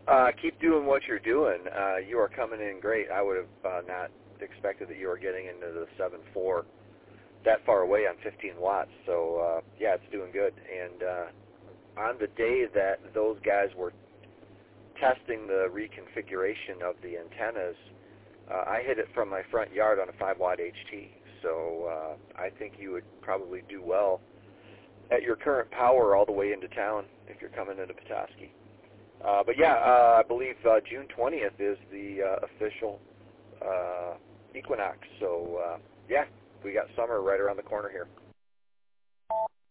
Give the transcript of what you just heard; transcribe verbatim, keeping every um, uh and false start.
Uh, keep doing what you're doing. Uh, you are coming in great. I would have uh, not expected that you were getting into the seven four that far away on fifteen watts. So, uh, yeah, it's doing good. And uh, on the day that those guys were testing the reconfiguration of the antennas, uh, I hit it from my front yard on a five watt H T. So uh, I think you would probably do well at your current power all the way into town if you're coming into Petoskey. Uh, but yeah, uh, I believe uh, June twentieth is the uh, official uh, equinox. So uh, yeah, we got summer right around the corner here.